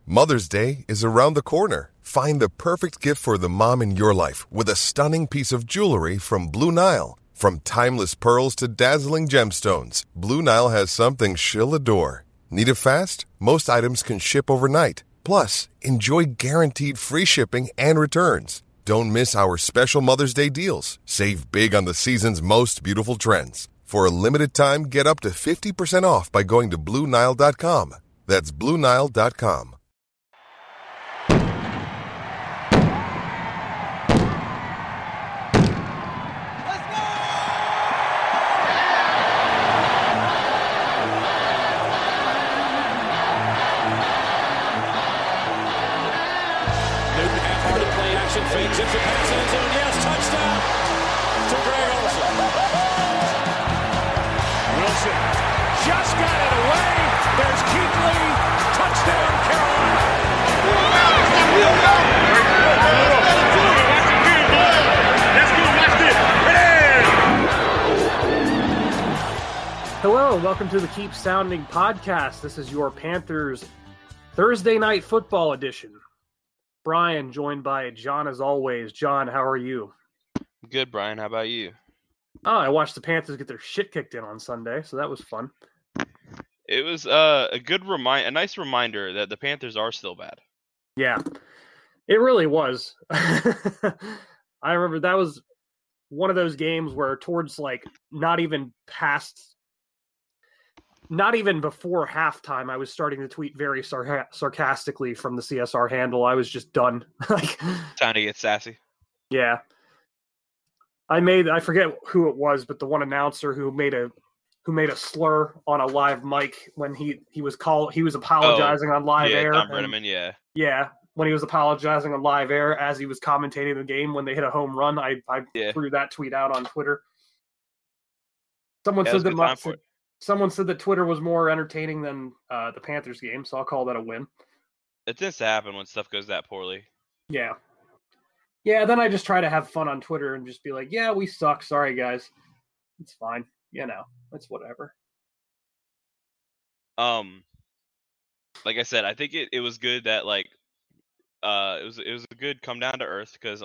Mother's Day is around the corner. Find the perfect gift for the mom in your life with a stunning piece of jewelry from Blue Nile. From timeless pearls to dazzling gemstones, Blue Nile has something she'll adore. Need it fast? Most items can ship overnight. Plus, enjoy guaranteed free shipping and returns. Don't miss our special Mother's Day deals. Save big on the season's most beautiful trends. For a limited time, get up to 50% off by going to BlueNile.com. That's BlueNile.com. Fakes it for pass end zone. Yes, touchdown to Greg Olsen. Wilson just got it away. There's Kuechly. Touchdown, Carolina. Hello, and welcome to the Keep Sounding podcast. This is your Panthers Thursday Night Football edition. Brian, joined by John as always. John, how are you? Good, Brian. How about you? Oh, I watched the Panthers get their shit kicked in on Sunday, so that was fun. It was a nice reminder that the Panthers are still bad. Yeah, it really was. I remember that was one of those games where towards not even before halftime, I was starting to tweet very sarcastically from the CSR handle. I was just done. Time to get sassy. Yeah. I forget who it was, but the one announcer who made a slur on a live mic when he was apologizing on live air. Tom Brenneman, yeah. Yeah. When he was apologizing on live air as he was commentating the game when they hit a home run, I threw that tweet out on Twitter. Someone said that Twitter was more entertaining than the Panthers game, so I'll call that a win. It tends to happen when stuff goes that poorly. Yeah. Yeah, then I just try to have fun on Twitter and just be like, yeah, we suck. Sorry, guys. It's fine. It's whatever. Like I said, I think it was good that it was a good come down to earth because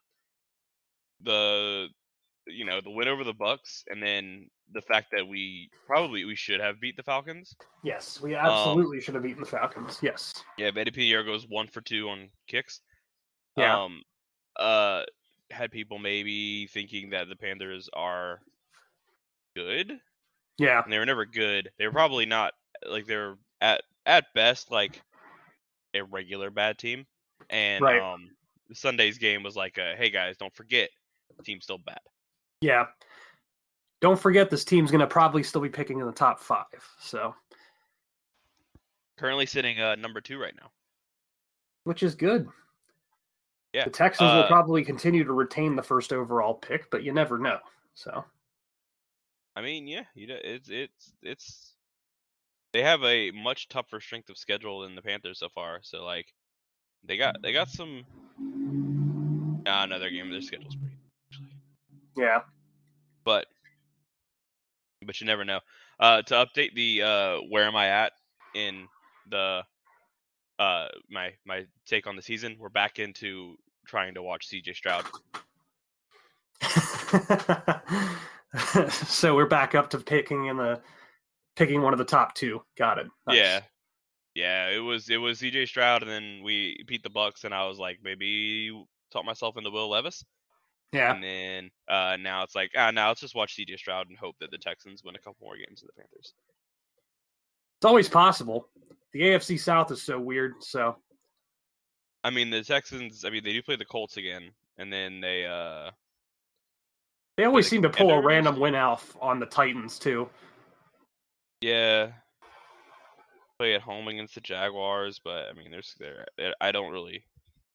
the win over the Bucks and then the fact that we should have beat the Falcons. Yes, we absolutely should have beaten the Falcons. Yes. Yeah, Eddie Pierre goes 1 for 2 on kicks. Yeah. Had people maybe thinking that the Panthers are good. Yeah. And they were never good. They were probably not they're at best a regular bad team. And right. Sunday's game was hey guys, don't forget, the team's still bad. Yeah. Don't forget this team's going to probably still be picking in the top 5. So currently sitting number 2 right now. Which is good. Yeah. The Texans will probably continue to retain the first overall pick, but you never know. So I mean, yeah, it's they have a much tougher strength of schedule than the Panthers so far. So they got some their schedule's pretty actually. Yeah. But you never know. To update the where am I at in the my take on the season, we're back into trying to watch CJ Stroud. So we're back up to picking one of the top 2. Got it. Nice. Yeah. It was CJ Stroud, and then we beat the Bucks, and I was like, maybe talk myself into Will Levis. Yeah. And then now it's now let's just watch CJ Stroud and hope that the Texans win a couple more games than the Panthers. It's always possible. The AFC South is so weird. So, I mean, the Texans. I mean, they do play the Colts again, and then they always seem to pull a random win off on the Titans too. Yeah. Play at home against the Jaguars, but I mean, I don't really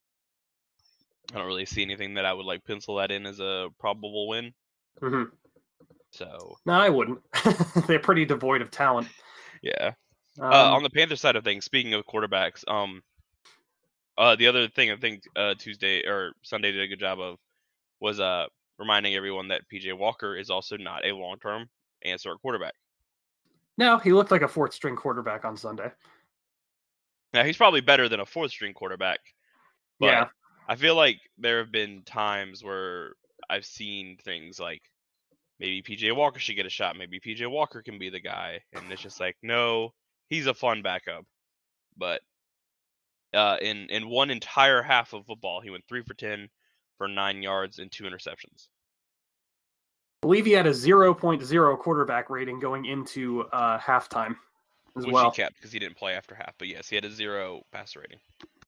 see anything that I would pencil that in as a probable win. Mm-hmm. So no, I wouldn't. They're pretty devoid of talent. Yeah. On the Panthers side of things, speaking of quarterbacks, the other thing I think Tuesday or Sunday did a good job of was reminding everyone that PJ Walker is also not a long-term answer at quarterback. No, he looked like a fourth-string quarterback on Sunday. Now, he's probably better than a fourth-string quarterback. But yeah. I feel like there have been times where I've seen things like maybe PJ Walker should get a shot. Maybe PJ Walker can be the guy. And it's just like, no, he's a fun backup. But in one entire half of football, he went 3 for 10 for 9 yards and 2 interceptions. I believe he had a 0.0 quarterback rating going into halftime as Which well. he kept because he didn't play after half. But yes, he had a 0 passer rating.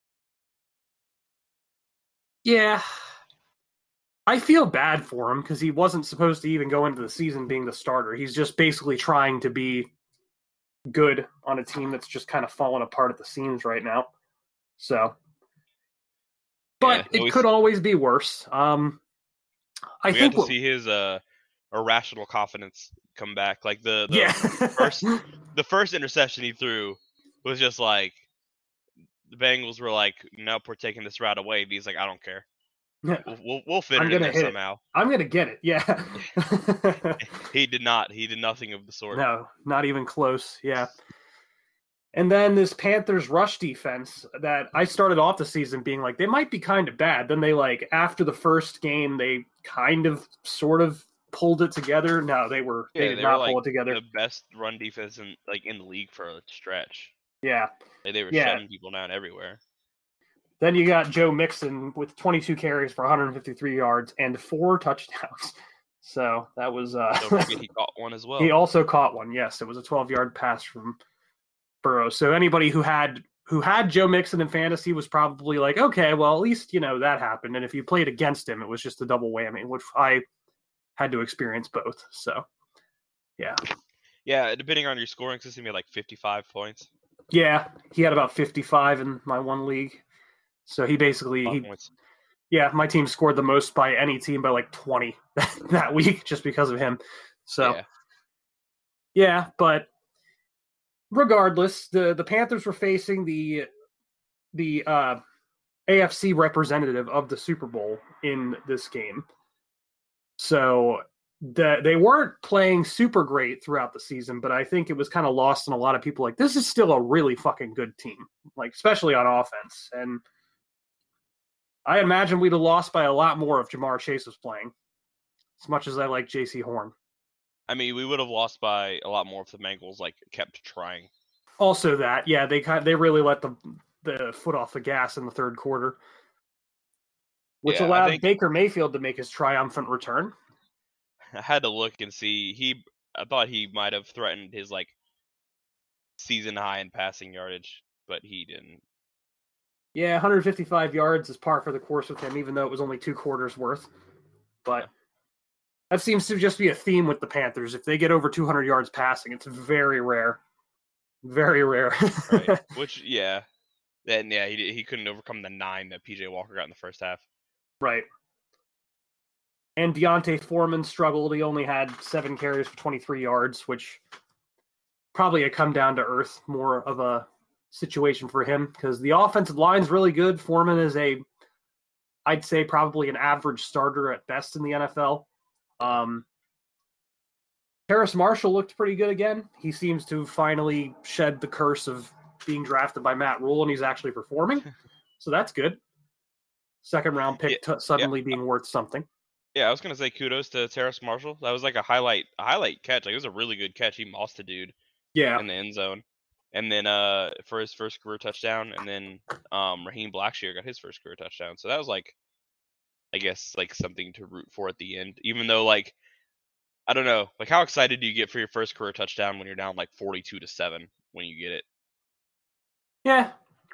Yeah. I feel bad for him because he wasn't supposed to even go into the season being the starter. He's just basically trying to be good on a team that's just kind of falling apart at the seams right now. So, but it could always be worse. I think to see his irrational confidence come back. Like the first interception he threw was just like the Bengals were like, "Nope, we're taking this route away." And he's like, "I don't care. We'll fit it in there somehow. I'm gonna get it." Yeah. He did not. He did nothing of the sort. No, not even close. Yeah. And then this Panthers rush defense that I started off the season being like, they might be kind of bad. Then they after the first game, they kind of sort of pulled it together. No, they did not pull it together. The best run defense in the league for a stretch. Yeah. They were shutting people down everywhere. Then you got Joe Mixon with 22 carries for 153 yards and 4 touchdowns. So that was Don't forget he caught one as well. He also caught one. Yes, it was a 12-yard pass from Burrow. So anybody who had Joe Mixon in fantasy was probably like, okay, well, at least, that happened. And if you played against him, it was just a double whammy, which I had to experience both. So, yeah. Yeah, depending on your scoring system, you had like 55 points. Yeah, he had about 55 in my one league. So he basically, my team scored the most by any team by like 20 that week just because of him. So, yeah, but regardless, the Panthers were facing the AFC representative of the Super Bowl in this game. So they weren't playing super great throughout the season, but I think it was kind of lost on a lot of people. Like, this is still a really fucking good team, like especially on offense. And I imagine we'd have lost by a lot more if Ja'Marr Chase was playing, as much as I like J.C. Horn. I mean, we would have lost by a lot more if the Bengals kept trying. Also that, yeah, they really let the foot off the gas in the third quarter, which allowed Baker Mayfield to make his triumphant return. I had to look and see. I thought he might have threatened his season high in passing yardage, but he didn't. Yeah, 155 yards is par for the course with him, even though it was only 2 quarters worth. But that seems to just be a theme with the Panthers. If they get over 200 yards passing, it's very rare. Very rare. Right. Which, yeah. Then, yeah, he couldn't overcome the 9 that PJ Walker got in the first half. Right. And Deontay Foreman struggled. He only had 7 carries for 23 yards, which probably a come down to earth more of a situation for him because the offensive line's really good. Foreman is I'd say probably an average starter at best in the NFL. Terrace Marshall looked pretty good again. He seems to finally shed the curse of being drafted by Matt Rule, and he's actually performing. So that's good. Second round pick suddenly being worth something. Yeah, I was going to say kudos to Terrace Marshall. That was like a highlight catch. It was a really good catch. He mossed a dude in the end zone. And then for his first career touchdown, and then Raheem Blackshear got his first career touchdown. So that was I guess something to root for at the end. Even though I don't know, how excited do you get for your first career touchdown when you're down 42-7 when you get it? Yeah.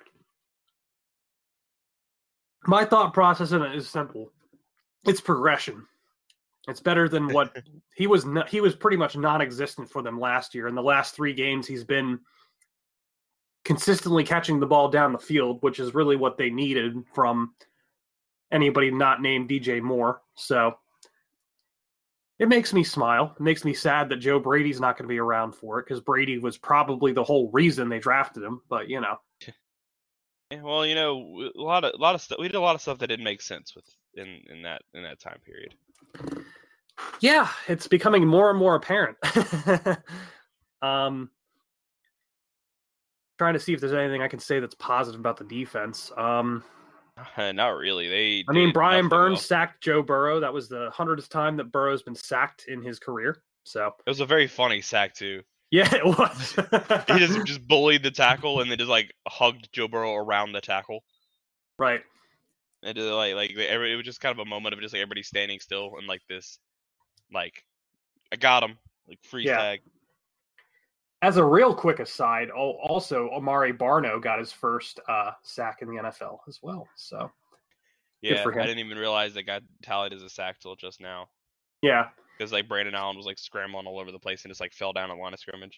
My thought process in it is simple. It's progression. It's better than what he was pretty much non-existent for them last year. In the last 3 games, he's been consistently catching the ball down the field, which is really what they needed from anybody not named DJ Moore. So it makes me smile. It makes me sad that Joe Brady's not going to be around for it because Brady was probably the whole reason they drafted him. But Yeah, well, a lot of stuff. We did a lot of stuff that didn't make sense in that time period. Yeah, it's becoming more and more apparent. Trying to see if there's anything I can say that's positive about the defense. Not really. Brian Burns sacked Joe Burrow. That was the 100th time that Burrow's been sacked in his career. So it was a very funny sack too. Yeah, it was. He just bullied the tackle and then just like hugged Joe Burrow around the tackle. Right. And it was just kind of a moment of just like everybody standing still and like this, like I got him, like freeze tag. As a real quick aside, also Amari Barno got his first sack in the NFL as well. So yeah, I didn't even realize that got tallied as a sack till just now. Yeah, because like Brandon Allen was like scrambling all over the place and just like fell down on line of scrimmage.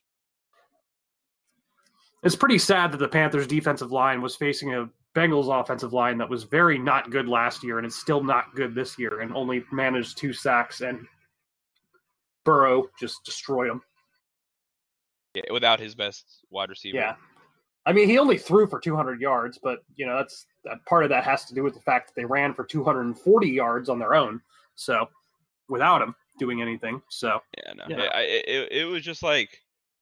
It's pretty sad that the Panthers defensive line was facing a Bengals offensive line that was very not good last year and is still not good this year and only managed 2 sacks, and Burrow just destroyed them. Yeah, without his best wide receiver. Yeah. I mean, he only threw for 200 yards, but, that's part of that has to do with the fact that they ran for 240 yards on their own. So, without him doing anything. So, yeah, no. Yeah. It was just like,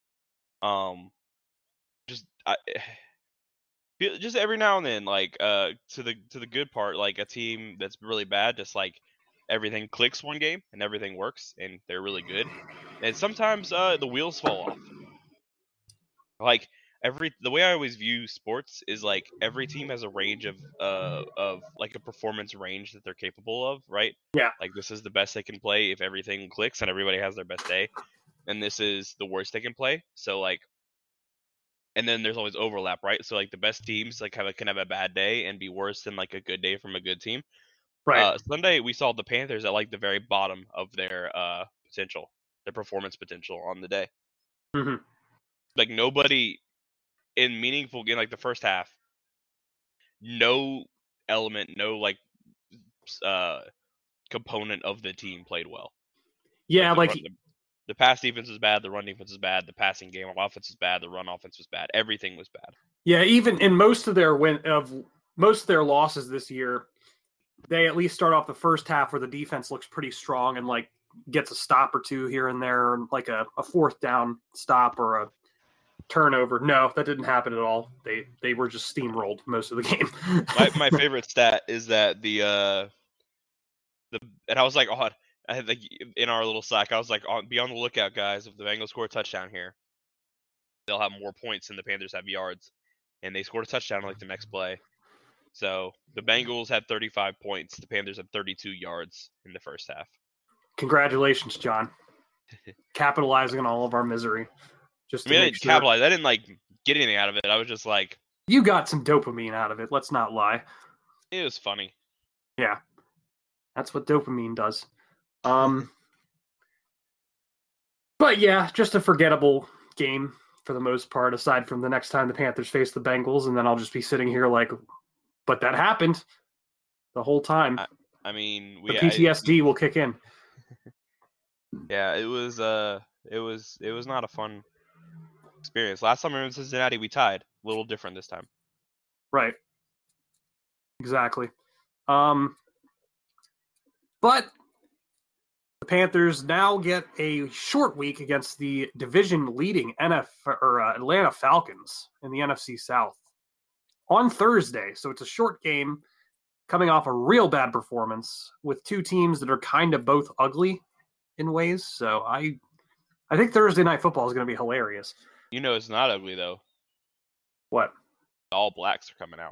just every now and then, like, to the good part, like a team that's really bad, just like everything clicks one game and everything works and they're really good. And sometimes the wheels fall off. Like the way I always view sports is like every team has a range of like a performance range that they're capable of, right? Yeah. Like this is the best they can play if everything clicks and everybody has their best day, and this is the worst they can play. So like, and then there's always overlap, right? So like the best teams like can have a bad day and be worse than like a good day from a good team. Right. Sunday we saw the Panthers at like the very bottom of their potential, their performance potential on the day. Mm-hmm. Like nobody in meaningful game, like the first half, no element, no like component of the team played well. Yeah, the pass defense was bad, the run defense was bad, the passing game offense was bad, the run offense was bad, everything was bad. Yeah, even in most of their losses this year, they at least start off the first half where the defense looks pretty strong and like gets a stop or two here and there, like a 4th down stop or a turnover. No, that didn't happen at all. They were just steamrolled most of the game. my favorite stat is that and I was like, oh, I had like in our little Slack, I was like, be on the lookout, guys. If the Bengals score a touchdown here, they'll have more points than the Panthers have yards. And they scored a touchdown like the next play. So the Bengals had 35 points. The Panthers had 32 yards in the first half. Congratulations, John. Capitalizing on all of our misery. I didn't capitalize. I didn't like get anything out of it. I was just like, you got some dopamine out of it. Let's not lie. It was funny. Yeah, that's what dopamine does. But yeah, just a forgettable game for the most part. Aside from the next time the Panthers face the Bengals, and then I'll just be sitting here like, but that happened the whole time. I mean, the PTSD will kick in. Yeah, it was not a fun experience. Last time we were in Cincinnati, we tied. A little different this time. Right. Exactly. But the Panthers now get a short week against the division-leading Atlanta Falcons in the NFC South on Thursday. So it's a short game coming off a real bad performance with 2 teams that are kind of both ugly in ways. So I think Thursday Night Football is going to be hilarious. It's not ugly, though. What? All blacks are coming out.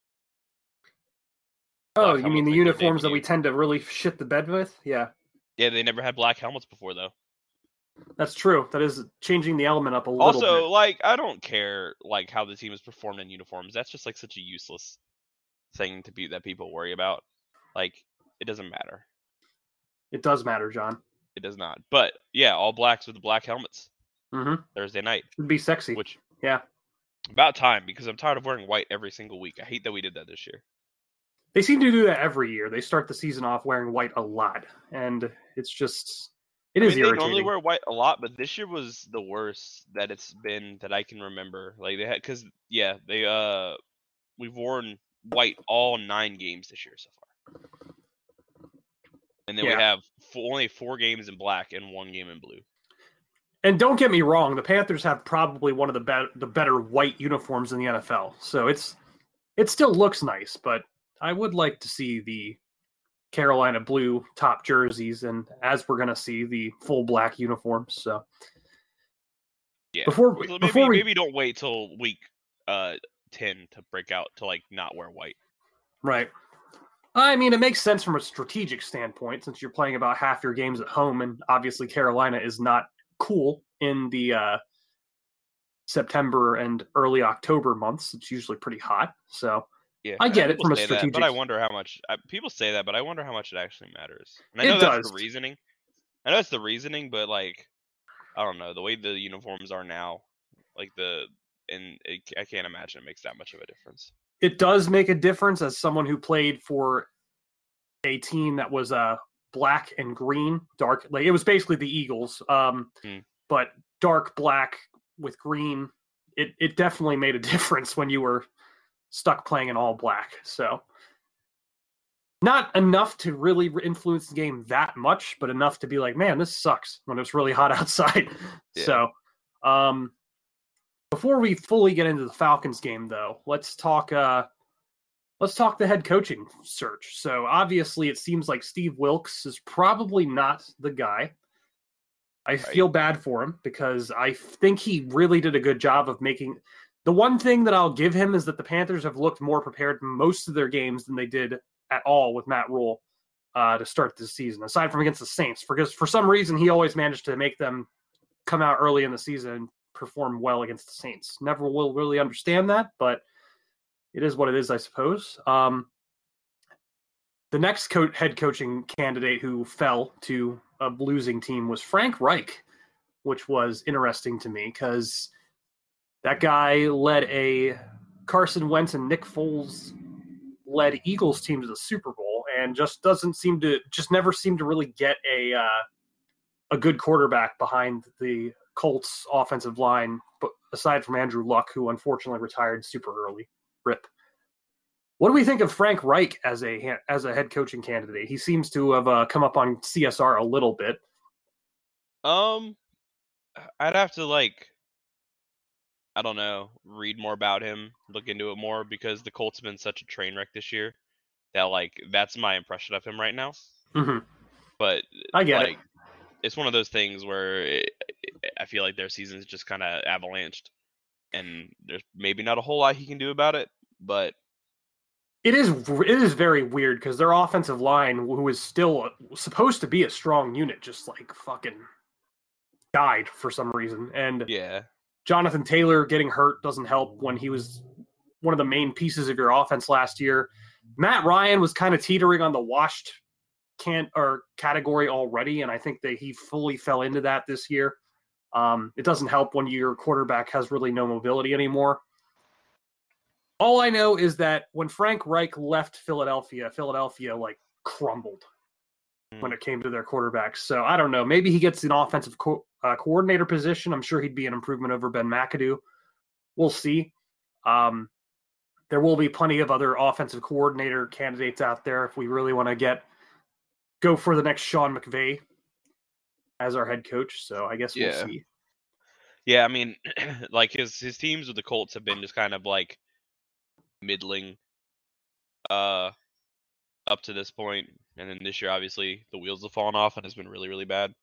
Oh, you mean the uniforms that we tend to really shit the bed with? Yeah. Yeah, they never had black helmets before, though. That's true. That is changing the element up a little bit. Also, like, I don't care, like, how the team is performed in uniforms. That's just, like, such a useless thing that people worry about. Like, it doesn't matter. It does matter, John. It does not. But, yeah, all blacks with the black helmets. Mm-hmm. Thursday night. It'd be sexy. Which, yeah. About time, because I'm tired of wearing white every single week. I hate that we did that this year. They seem to do that every year. They start the season off wearing white a lot, and it's just is irritating. They normally wear white a lot, but this year was the worst that it's been that I can remember. Like they had, because we've worn white all 9 games this year so far, and then we have only 4 games in black and 1 game in blue. And don't get me wrong, the Panthers have probably one of the better white uniforms in the NFL. So it still looks nice, but I would like to see the Carolina blue top jerseys, and as we're going to see, the full black uniforms. So yeah, before maybe don't wait till week 10 to break out to like not wear white. Right. I mean, it makes sense from a strategic standpoint since you're playing about half your games at home, and obviously Carolina is not cool in the September and early October months. It's usually pretty hot, so yeah, I get it from a strategic. But I wonder how much people say that, but I wonder how much it actually matters. And I know that's the reasoning. I know it's the reasoning, but like, I don't know, the way the uniforms are now, like I can't imagine it makes that much of a difference. It does make a difference as someone who played for a team that was black and green, dark. Like it was basically the Eagles, but dark black with green. It definitely made a difference when you were stuck playing in all black. So not enough to really influence the game that much, but enough to be like, man, this sucks when it's really hot outside. Yeah. So before we fully get into the Falcons game, though, let's talk the head coaching search. So obviously it seems like Steve Wilks is probably not the guy. I feel bad for him because I think he really did a good job of making – the one thing that I'll give him is that the Panthers have looked more prepared in most of their games than they did at all with Matt Rule to start this season, aside from against the Saints. Because for some reason, he always managed to make them come out early in the season and perform well against the Saints. Never will really understand that, but it is what it is, I suppose. The next head coaching candidate who fell to a losing team was Frank Reich, which was interesting to me because that guy led a Carson Wentz and Nick Foles led Eagles team to the Super Bowl and just never seemed to really get a good quarterback behind the Colts offensive line, but aside from Andrew Luck, who unfortunately retired super early. RIP. What do we think of Frank Reich as a head coaching candidate? He seems to have come up on CSR a little bit. I'd have to I don't know, read more about him, look into it more because the Colts have been such a train wreck this year that that's my impression of him right now. Mm-hmm. But I get it. It's one of those things where I feel like their season's just kind of avalanched, and there's maybe not a whole lot he can do about it. But it is very weird because their offensive line, who is still supposed to be a strong unit, just fucking died for some reason. And yeah, Jonathan Taylor getting hurt doesn't help when he was one of the main pieces of your offense last year. Matt Ryan was kind of teetering on the washed category already, and I think that he fully fell into that this year. It doesn't help when your quarterback has really no mobility anymore. All I know is that when Frank Reich left Philadelphia crumbled when it came to their quarterbacks. So I don't know. Maybe he gets an offensive coordinator position. I'm sure he'd be an improvement over Ben McAdoo. We'll see. There will be plenty of other offensive coordinator candidates out there if we really want to go for the next Sean McVay as our head coach. So I guess we'll see. Yeah, I mean, his teams with the Colts have been just kind of middling up to this point, and then this year obviously the wheels have fallen off and has been really, really bad.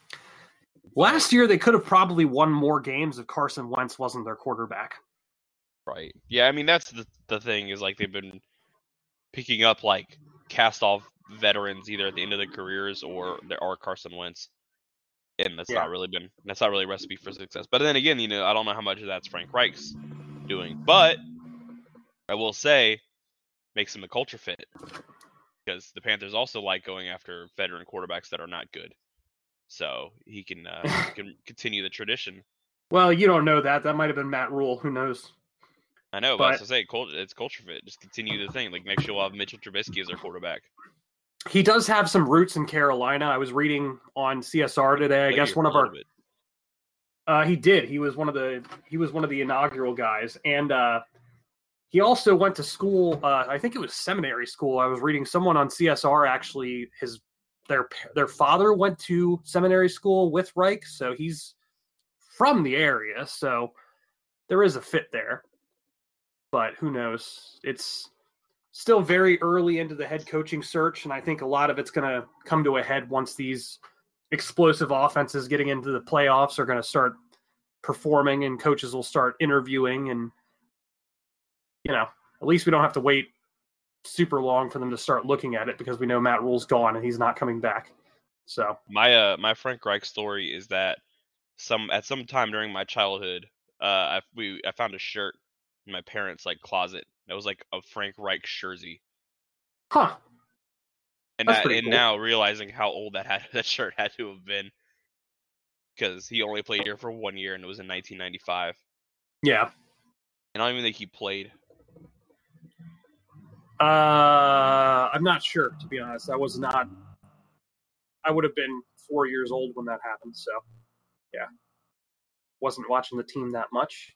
Last year they could have probably won more games if Carson Wentz wasn't their quarterback. Right. Yeah, I mean that's the thing is they've been picking up cast off veterans either at the end of their careers or there are Carson Wentz. And that's not really a recipe for success. But then again, I don't know how much of that's Frank Reich's doing. But I will say, makes him a culture fit. Because the Panthers also like going after veteran quarterbacks that are not good. So he can continue the tradition. Well, you don't know that. That might have been Matt Rule. Who knows? I know, but as I say, it's culture fit. Just continue the thing. Next year we'll have Mitchell Trubisky as our quarterback. He does have some roots in Carolina. I was reading on CSR today. I guess one of our. He did. He was one of the inaugural guys, and he also went to school. I think it was seminary school. I was reading someone on CSR actually. Their father went to seminary school with Reich, so he's from the area, so there is a fit there. But who knows? It's still very early into the head coaching search, and I think a lot of it's going to come to a head once these explosive offenses getting into the playoffs are going to start performing, and coaches will start interviewing, and at least we don't have to wait super long for them to start looking at it, because we know Matt Rule's gone and he's not coming back. So my Frank Reich story is that at some time during my childhood, I found a shirt in my parents' closet that was a Frank Reich jersey. Huh. And now realizing how old that shirt had to have been, because he only played here for 1 year and it was in 1995. Yeah. And I don't even think he played. I'm not sure, to be honest. I would have been 4 years old when that happened, so yeah. Wasn't watching the team that much,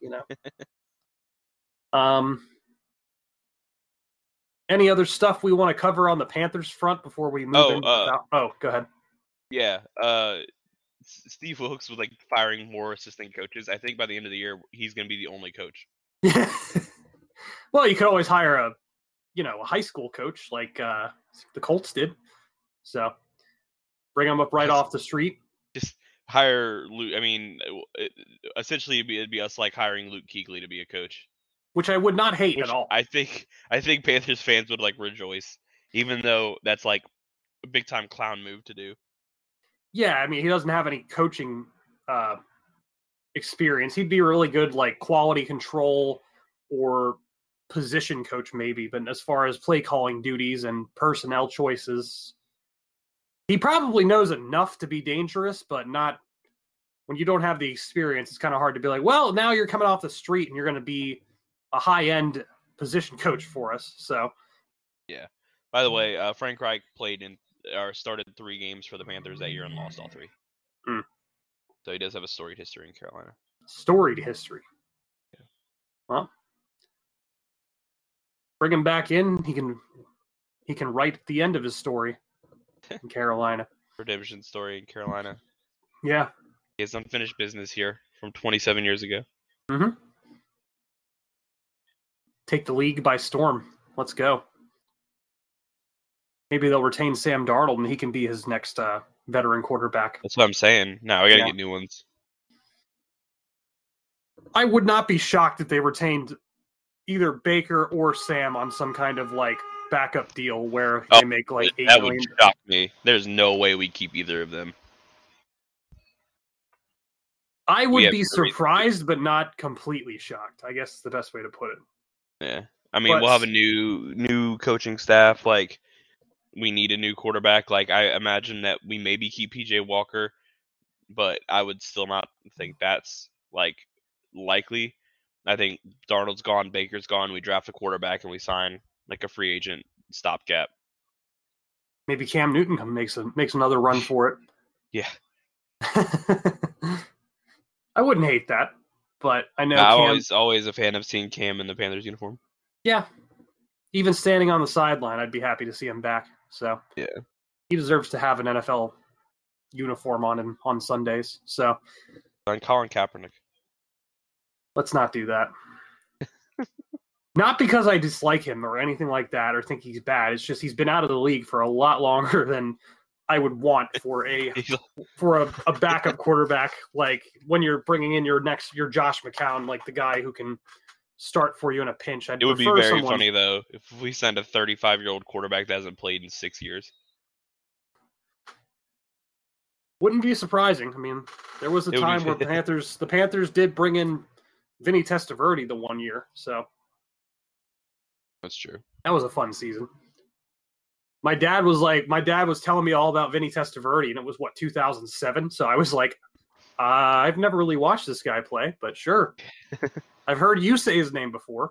Any other stuff we want to cover on the Panthers front before we move go ahead. Yeah. Steve Wilkes was firing more assistant coaches. I think by the end of the year, he's going to be the only coach. Well, you could always hire a high school coach like the Colts did. So bring him up right off the street. Just hire Luke. I mean, essentially it'd be us hiring Luke Kuechly to be a coach. Which I would not hate at all. I think Panthers fans would rejoice, even though that's a big time clown move to do. Yeah, I mean, he doesn't have any coaching experience. He'd be really good quality control or position coach maybe, but as far as play calling duties and personnel choices, he probably knows enough to be dangerous, but not when you don't have the experience. It's kind of hard to be well, now you're coming off the street and you're going to be a high-end position coach for us. So, yeah. By the way, Frank Reich started 3 games for the Panthers that year and lost all 3. So he does have a storied history in Carolina. Storied history. Yeah. Well, bring him back in. He can write the end of his story in Carolina. Redemption story in Carolina. Yeah. He has unfinished business here from 27 years ago. Mm-hmm. Take the league by storm. Let's go. Maybe they'll retain Sam Darnold and he can be his next veteran quarterback. That's what I'm saying. Now we got to get new ones. I would not be shocked if they retained either Baker or Sam on some kind of backup deal where they make $8 million. That would shock me. There's no way we keep either of them. I would be surprised, but not completely shocked. I guess is the best way to put it. Yeah, I mean, we'll have a new coaching staff. We need a new quarterback. I imagine that we maybe keep PJ Walker, but I would still not think that's likely. I think Darnold's gone, Baker's gone. We draft a quarterback and we sign a free agent stopgap. Maybe Cam Newton makes another run for it. Yeah. I wouldn't hate that, but I know I'm always a fan of seeing Cam in the Panthers uniform. Yeah. Even standing on the sideline, I'd be happy to see him back. So yeah, he deserves to have an NFL uniform on him on Sundays. So on Colin Kaepernick. Let's not do that. Not because I dislike him or anything like that or think he's bad. It's just he's been out of the league for a lot longer than I would want for a backup quarterback. When you're bringing in your Josh McCown, the guy who can start for you in a pinch. It would be very funny though if we signed a 35-year-old quarterback that hasn't played in 6 years. Wouldn't be surprising. I mean, there was a time where the Panthers did bring in Vinny Testaverde the 1 year, so that's true. That was a fun season. My dad was telling me all about Vinny Testaverde, and it was 2007. So I was I've never really watched this guy play, but sure. I've heard you say his name before.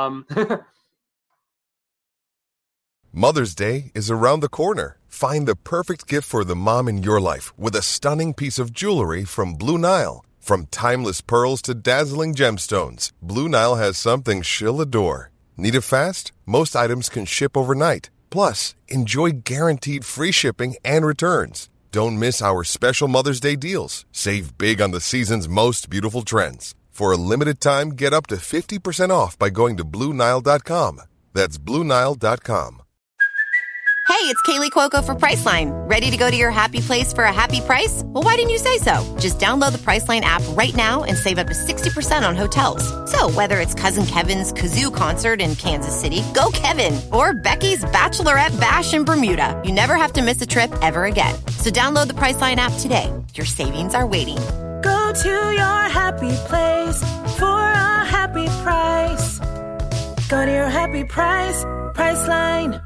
Mother's Day is around the corner. Find the perfect gift for the mom in your life with a stunning piece of jewelry from Blue Nile. From timeless pearls to dazzling gemstones, Blue Nile has something she'll adore. Need it fast? Most items can ship overnight. Plus, enjoy guaranteed free shipping and returns. Don't miss our special Mother's Day deals. Save big on the season's most beautiful trends. For a limited time, get up to 50% off by going to BlueNile.com. That's BlueNile.com. Hey, it's Kaylee Cuoco for Priceline. Ready to go to your happy place for a happy price? Well, why didn't you say so? Just download the Priceline app right now and save up to 60% on hotels. So whether it's Cousin Kevin's Kazoo Concert in Kansas City, go Kevin, or Becky's Bachelorette Bash in Bermuda, you never have to miss a trip ever again. So download the Priceline app today. Your savings are waiting. Go to your happy place for a happy price. Go to your happy price, Priceline.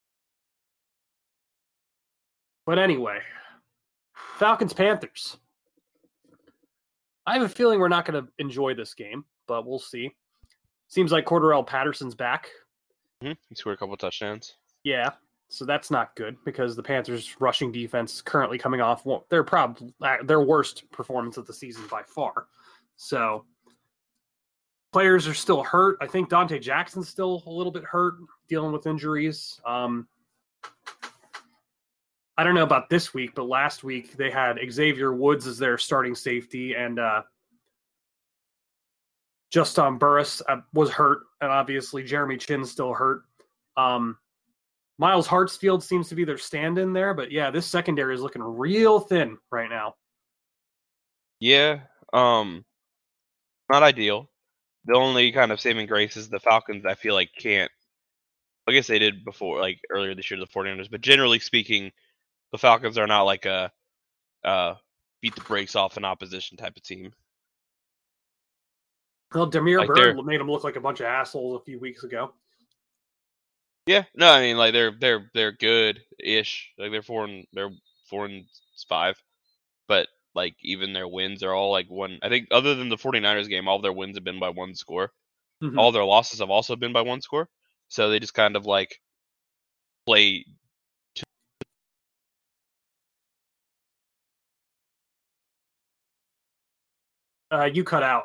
But anyway, Falcons-Panthers. I have a feeling we're not going to enjoy this game, but we'll see. Seems like Cordarrelle Patterson's back. He scored a couple touchdowns. Yeah, so that's not good because the Panthers' rushing defense is currently coming off their worst performance of the season by far. So players are still hurt. I think Dante Jackson's still a little bit hurt, dealing with injuries. I don't know about this week, but last week they had Xavier Woods as their starting safety, and Justin Burris was hurt, and obviously Jeremy Chinn's still hurt. Miles Hartsfield seems to be their stand-in there, but yeah, this secondary is looking real thin right now. Yeah, not ideal. The only kind of saving grace is the Falcons, I feel like, can't. I guess they did before, like earlier this year, the 49ers, but generally speaking, the Falcons are not like a beat the brakes off an opposition type of team. Well, Damiere Byrd made them look like a bunch of assholes a few weeks ago. Yeah, no, I mean like they're good-ish. Like they're 4-5, but like even their wins are all like one. I think other than the 49ers game, all their wins have been by one score. Mm-hmm. All their losses have also been by one score. So they just kind of like play. You cut out.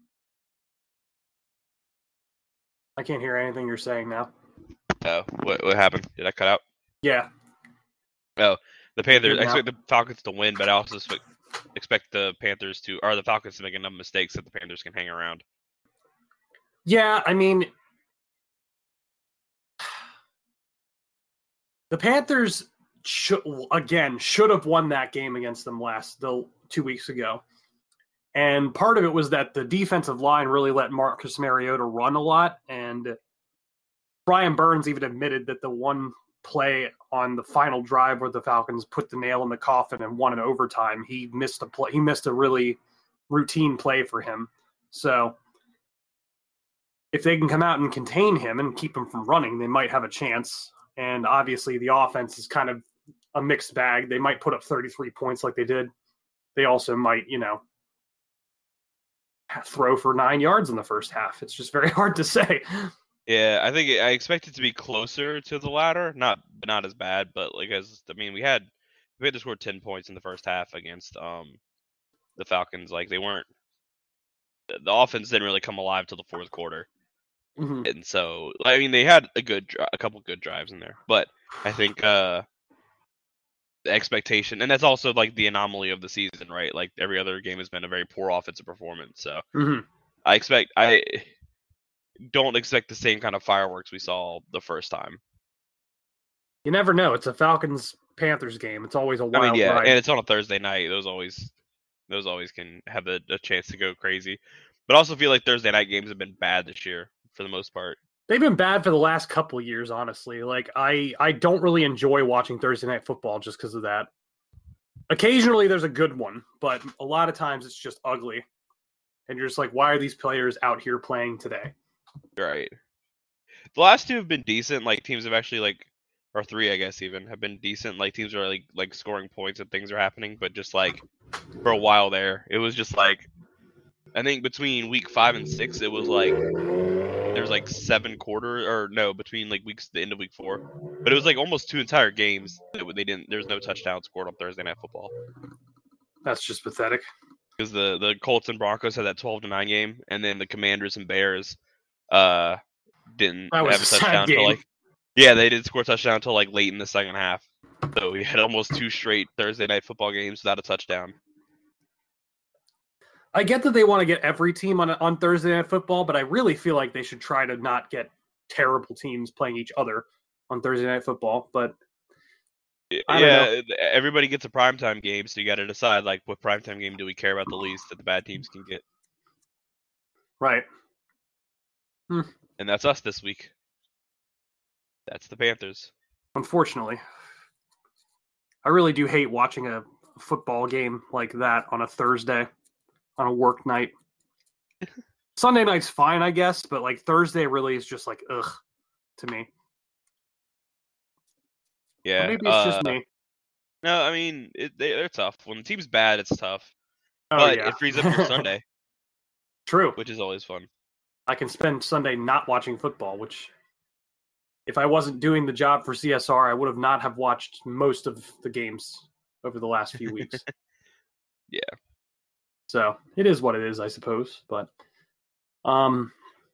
I can't hear anything you're saying now. Oh, what happened? Did I cut out? Yeah. Oh, the Panthers. I expect the Falcons to win, but I also expect the Falcons to make enough mistakes that the Panthers can hang around. Yeah, I mean, the Panthers should have won that game against them 2 weeks ago. And part of it was that the defensive line really let Marcus Mariota run a lot. And Brian Burns even admitted that the one play on the final drive where the Falcons put the nail in the coffin and won in overtime, he missed a play. He missed a really routine play for him. So if they can come out and contain him and keep him from running, they might have a chance. And obviously the offense is kind of a mixed bag. They might put up 33 points like they did. They also might, throw for 9 yards in the first half. It's just very hard to say. Yeah, I expect it to be closer to the latter, not as bad, but we had to score 10 points in the first half against the Falcons. Like the offense didn't really come alive till the fourth quarter. Mm-hmm. And so they had a couple good drives in there, but I think the expectation, and that's also like the anomaly of the season, right? Like every other game has been a very poor offensive performance. So mm-hmm. I don't expect the same kind of fireworks we saw the first time. You never know. It's a Falcons-Panthers game. It's always a wild ride. And it's on a Thursday night. Those always can have a chance to go crazy. But I also feel like Thursday night games have been bad this year for the most part. They've been bad for the last couple of years, honestly. Like I don't really enjoy watching Thursday night football just because of that. Occasionally there's a good one, but a lot of times it's just ugly. And you're just like, why are these players out here playing today? Right. The last two have been decent. Like teams have actually or three, I guess, even have been decent. Like teams are like scoring points and things are happening. But just like for a while there, it was just like, I think between week 5 and 6, it was like there's like 7 quarters, or no, between like the end of week 4. But it was like almost 2 entire games that there's no touchdown scored on Thursday Night Football. That's just pathetic. Because the Colts and Broncos had that 12-9 game, and then the Commanders and Bears didn't have a touchdown until they did score a touchdown until like late in the second half. So we had almost 2 straight Thursday night football games without a touchdown. I get that they want to get every team on Thursday Night Football, but I really feel like they should try to not get terrible teams playing each other on Thursday Night Football. But yeah, everybody gets a primetime game, so you got to decide like what primetime game do we care about the least that the bad teams can get. Right. And that's us this week. That's the Panthers. Unfortunately, I really do hate watching a football game like that on a Thursday. On a work night. Sunday night's fine, I guess, but like Thursday really is just like ugh to me. Yeah, or maybe it's just me. No, I mean they're tough. When the team's bad, it's tough. But it frees up your Sunday. True, which is always fun. I can spend Sunday not watching football, which if I wasn't doing the job for CSR, I would have not have watched most of the games over the last few weeks. Yeah. So it is what it is, I suppose. But do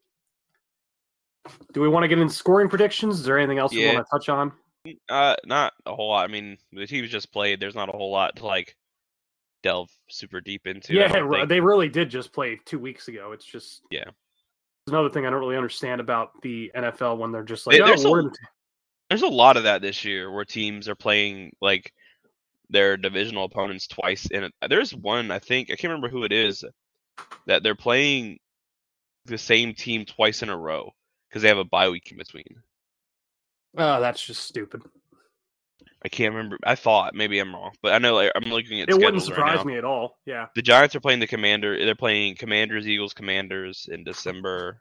we want to get into scoring predictions? Is there anything else we want to touch on? Not a whole lot. I mean, the teams just played. There's not a whole lot to like delve super deep into. Yeah, they really did just play 2 weeks ago. It's just it's another thing I don't really understand about the NFL when they're just like, there's a lot of that this year where teams are playing like their divisional opponents twice there's one, I think, I can't remember who it is, that they're playing the same team twice in a row because they have a bye week in between. Oh, that's just stupid. I can't remember. I thought, maybe I'm wrong, but I know I'm looking at it schedules wouldn't surprise right now. Me at all. Yeah. The Giants are playing they're playing Commanders, Eagles, Commanders in December.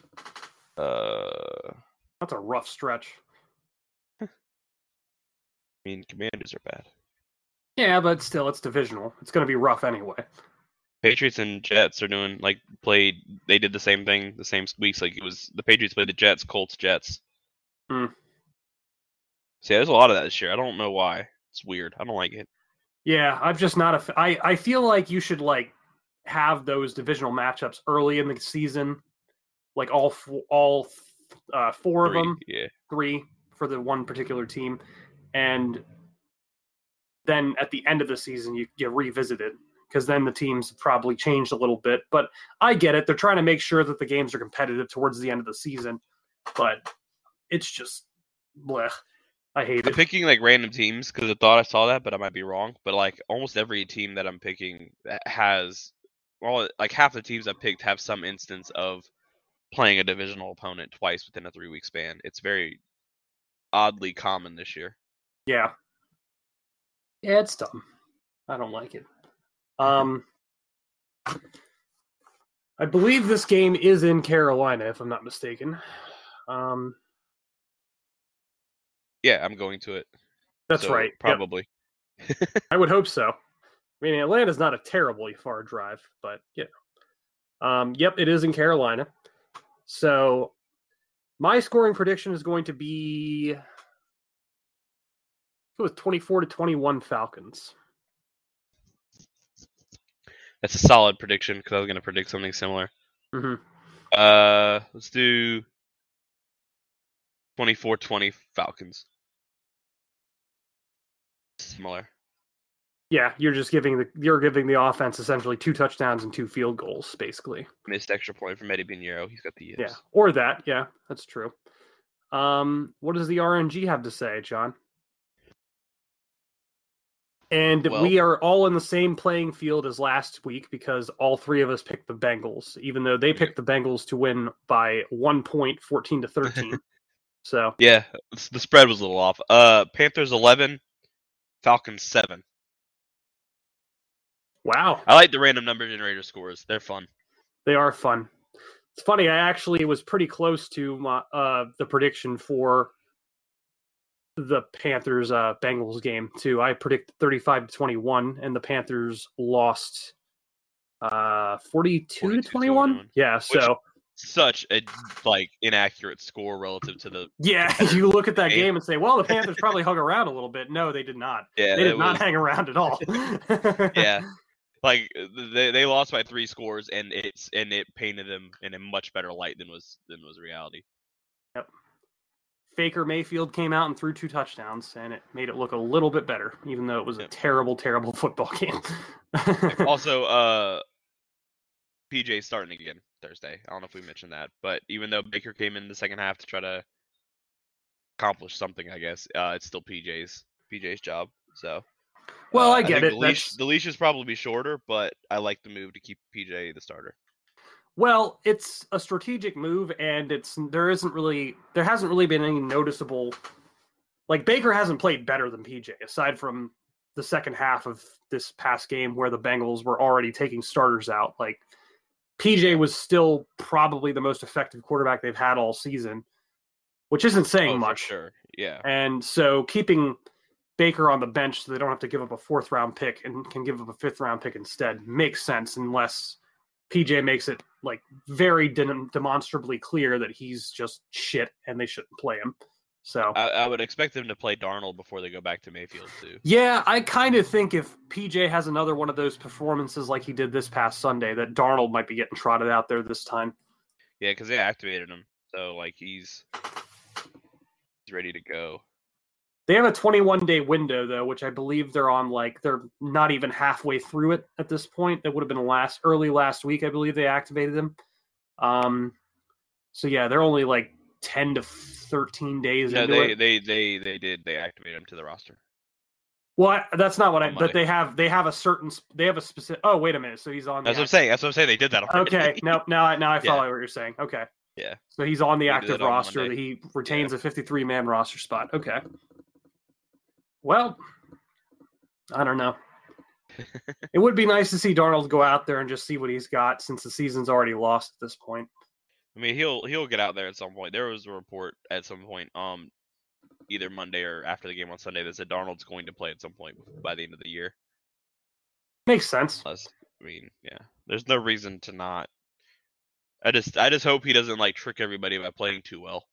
That's a rough stretch. I mean, Commanders are bad. Yeah, but still, it's divisional. It's going to be rough anyway. Patriots and Jets are doing they did the same thing the same weeks. Like it was the Patriots played the Jets, Colts, Jets. So yeah, there's a lot of that this year. I don't know why. It's weird. I don't like it. Yeah, I'm just not I feel like you should like have those divisional matchups early in the season, like all four of them, 3 for the one particular team, and then at the end of the season you revisit it because then the teams probably changed a little bit. But I get it; they're trying to make sure that the games are competitive towards the end of the season, but it's just blech. I hate it. I'm picking like random teams because I thought I saw that, but I might be wrong. But like almost every team that I'm picking has, like half the teams I picked have some instance of playing a divisional opponent twice within a 3-week span. It's very oddly common this year. Yeah, it's dumb. I don't like it. I believe this game is in Carolina, if I'm not mistaken. Yeah, I'm going to it. That's right. Probably. Yep. I would hope so. I mean, Atlanta's not a terribly far drive, but yep, it is in Carolina. So my scoring prediction is going to be 24-21 Falcons. That's a solid prediction because I was going to predict something similar. Mm-hmm. Let's do 24-20 Falcons. Similar. Yeah, you're giving the offense essentially 2 touchdowns and 2 field goals, basically. Missed extra point from Eddie Pinheiro. He's got the yips. Yeah, or that. Yeah, that's true. What does the RNG have to say, John? And we are all in the same playing field as last week because all 3 of us picked the Bengals, even though they picked the Bengals to win by 1 point, 14-13. So yeah, the spread was a little off. Panthers 11, Falcons 7. Wow. I like the random number generator scores. They're fun. They are fun. It's funny. I actually was pretty close to my, the prediction for the Panthers Bengals game too. I predicted 35-21, and the Panthers lost 42-21. Yeah, so such a inaccurate score relative to the. Yeah, you look at that game and say, well, the Panthers probably hung around a little bit. No, they did not. Yeah, they did not hang around at all. Yeah. Like they lost by 3 scores, and it painted them in a much better light than was reality. Yep. Baker Mayfield came out and threw 2 touchdowns, and it made it look a little bit better, even though it was a terrible, terrible football game. Also, PJ's starting again Thursday. I don't know if we mentioned that, but even though Baker came in the second half to try to accomplish something, I guess it's still PJ's job. So, well, I get it. The leash is probably shorter, but I like the move to keep PJ the starter. Well, it's a strategic move, and there hasn't really been any noticeable. Like, Baker hasn't played better than PJ, aside from the second half of this past game where the Bengals were already taking starters out. Like, PJ was still probably the most effective quarterback they've had all season, which isn't saying much. For sure, yeah. And so keeping Baker on the bench so they don't have to give up a 4th-round pick and can give up a 5th-round pick instead makes sense, unless PJ makes it like very demonstrably clear that he's just shit and they shouldn't play him. So I would expect them to play Darnold before they go back to Mayfield too. Yeah, I kind of think if PJ has another one of those performances like he did this past Sunday, that Darnold might be getting trotted out there this time. Yeah, because they activated him, so like he's ready to go. They have a 21-day window, though, which I believe they're not even halfway through it at this point. That would have been early last week, I believe they activated him. So yeah, they're only like 10 to 13 days into it. They activated him to the roster. Well, that's not what but they have a specific. Oh, wait a minute. So he's on. That's what I'm saying. They did that already. Okay. Now I follow what you're saying. Okay. Yeah. So he's on the active roster. He retains a 53-man roster spot. Okay. Well, I don't know. It would be nice to see Darnold go out there and just see what he's got, since the season's already lost at this point. I mean, he'll get out there at some point. There was a report at some point, either Monday or after the game on Sunday, that said Darnold's going to play at some point by the end of the year. Makes sense. I mean, yeah, there's no reason to not. I just hope he doesn't like trick everybody by playing too well.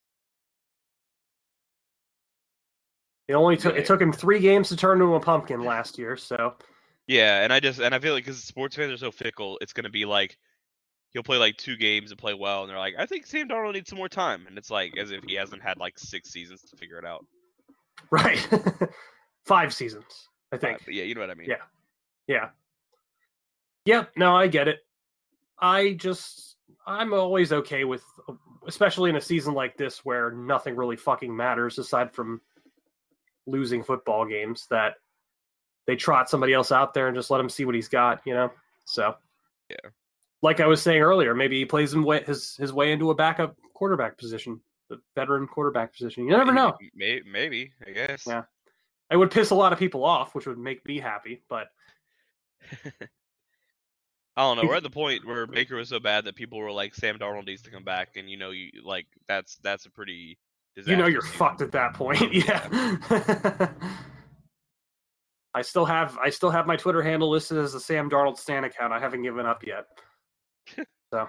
It took him 3 games to turn into a pumpkin last year, so. Yeah, and I feel like because sports fans are so fickle, it's gonna be like he'll play like 2 games and play well, and they're like, I think Sam Darnold needs some more time, and it's like as if he hasn't had like 6 seasons to figure it out. Right, 5 seasons, I think. Yeah, you know what I mean. Yeah. No, I get it. I'm always okay with, especially in a season like this where nothing really fucking matters aside from losing football games, that they trot somebody else out there and just let him see what he's got, So, yeah. Like I was saying earlier, maybe he plays his way into a backup quarterback position, the veteran quarterback position. You never know. Maybe, I guess. Yeah. It would piss a lot of people off, which would make me happy, but I don't know. We're at the point where Baker was so bad that people were like, Sam Darnold needs to come back, and that's a pretty disastrous you're fucked at that point. Yeah. I still have my Twitter handle listed as the Sam Darnold Stan account. I haven't given up yet. So,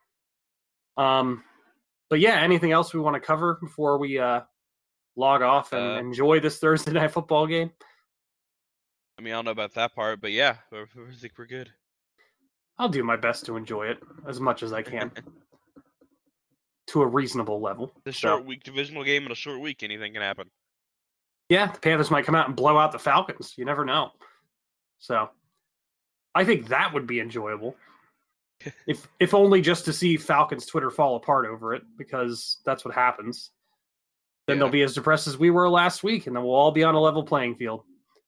but yeah, anything else we want to cover before we log off and enjoy this Thursday night football game? I mean, I don't know about that part, but yeah, I think we're good. I'll do my best to enjoy it as much as I can. To a reasonable level. The short week divisional game in a short week, anything can happen. Yeah, the Panthers might come out and blow out the Falcons. You never know. So, I think that would be enjoyable. if only just to see Falcons Twitter fall apart over it, because that's what happens. Then they'll be as depressed as we were last week, and then we'll all be on a level playing field.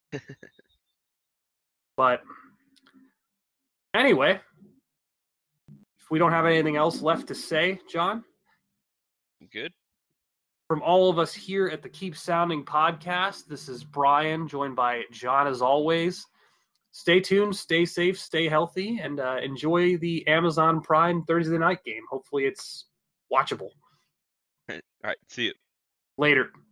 But anyway, if we don't have anything else left to say, John? Good. From all of us here at the Keep Sounding podcast, this is Brian, joined by John as always. Stay tuned, stay safe, stay healthy, and enjoy the Amazon Prime Thursday night game. Hopefully it's watchable. All right, see you. Later.